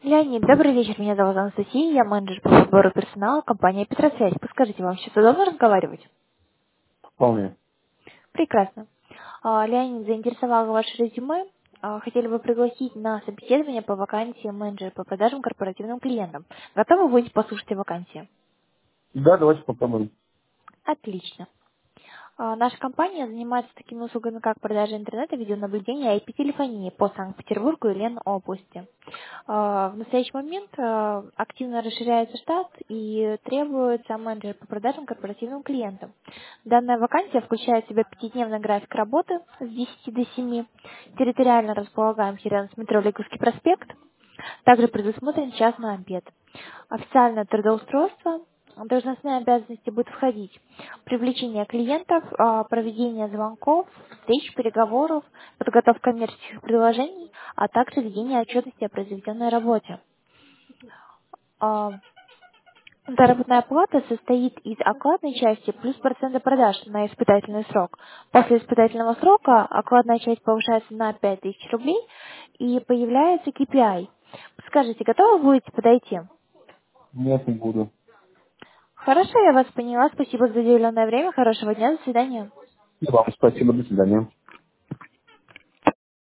Леонид, добрый вечер. Меня зовут Анастасия, я менеджер по подбору персонала компании «Петросвязь». Подскажите, вам сейчас удобно разговаривать? Вполне. Прекрасно. Леонид, заинтересовало ваше резюме. Хотели бы пригласить на собеседование по вакансии менеджера по продажам корпоративным клиентам. Готовы будете послушать о вакансии? Да, давайте попробуем. Отлично. Наша компания занимается такими услугами, как продажа интернета, видеонаблюдения и IP-телефонии по Санкт-Петербургу и Ленобласти. В настоящий момент активно расширяется штат и требуется менеджер по продажам корпоративным клиентам. Данная вакансия включает в себя пятидневный график работы с 10 до 7. Территориально располагаемся рядом с метро Лиговский проспект. Также предусмотрен час на обед. Официальное трудоустройство. Должностные обязанности будут входить привлечение клиентов, проведение звонков, встреч, переговоров, подготовка коммерческих предложений, а также ведение отчетности о произведенной работе. А, Заработная плата состоит из окладной части плюс процента продаж на испытательный срок. После испытательного срока окладная часть повышается на 5000 рублей и появляется KPI. Скажите, готовы будете подойти? Нет, не буду. Хорошо, я вас поняла. Спасибо за уделенное время. Хорошего дня. До свидания. И вам спасибо, до свидания.